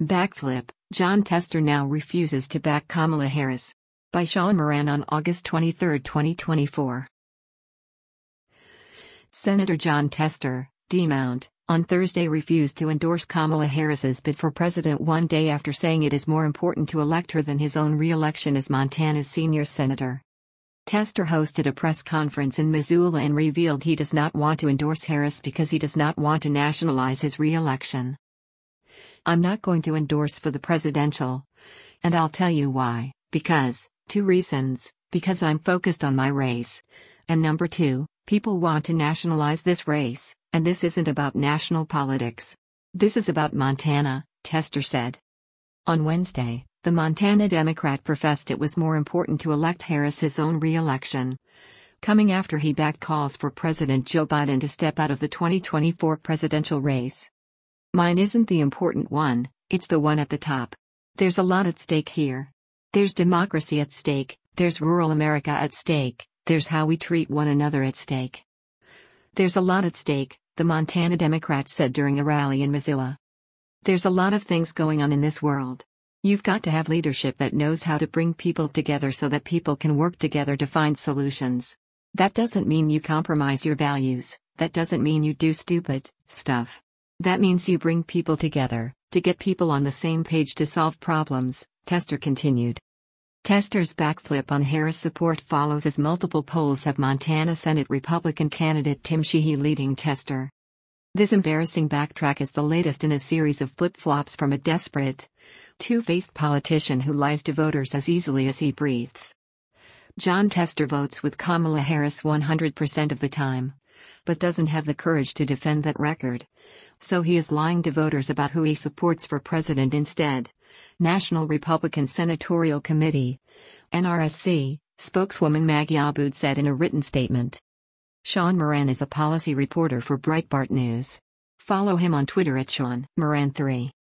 Backflip, Jon Tester now refuses to back Kamala Harris. By Sean Moran on August 23, 2024. Senator Jon Tester, D-Mount, on Thursday refused to endorse Kamala Harris's bid for president one day after saying it is more important to elect her than his own re-election as Montana's senior senator. Tester hosted a press conference in Missoula and revealed he does not want to endorse Harris because he does not want to nationalize his re-election. "I'm not going to endorse for the presidential. And I'll tell you why, because, 2 reasons, because I'm focused on my race. And number 2, people want to nationalize this race, and this isn't about national politics. This is about Montana," Tester said. On Wednesday, the Montana Democrat professed it was more important to elect Harris his own re-election, coming after he backed calls for President Joe Biden to step out of the 2024 presidential race. "Mine isn't the important one, it's the one at the top. There's a lot at stake here. There's democracy at stake, there's rural America at stake, there's how we treat one another at stake. There's a lot at stake," the Montana Democrat said during a rally in Missoula. "There's a lot of things going on in this world. You've got to have leadership that knows how to bring people together so that people can work together to find solutions. That doesn't mean you compromise your values, that doesn't mean you do stupid stuff. That means you bring people together, to get people on the same page to solve problems," Tester continued. Tester's backflip on Harris support follows as multiple polls have Montana Senate Republican candidate Tim Sheehy leading Tester. This embarrassing backtrack is the latest in a series of flip-flops from a desperate, two-faced politician who lies to voters as easily as he breathes. Jon Tester votes with Kamala Harris 100% of the time, but doesn't have the courage to defend that record. So he is lying to voters about who he supports for president instead. National Republican Senatorial Committee, NRSC, spokeswoman Maggie Aboud said in a written statement. Sean Moran is a policy reporter for Breitbart News. Follow him on Twitter at Sean Moran3.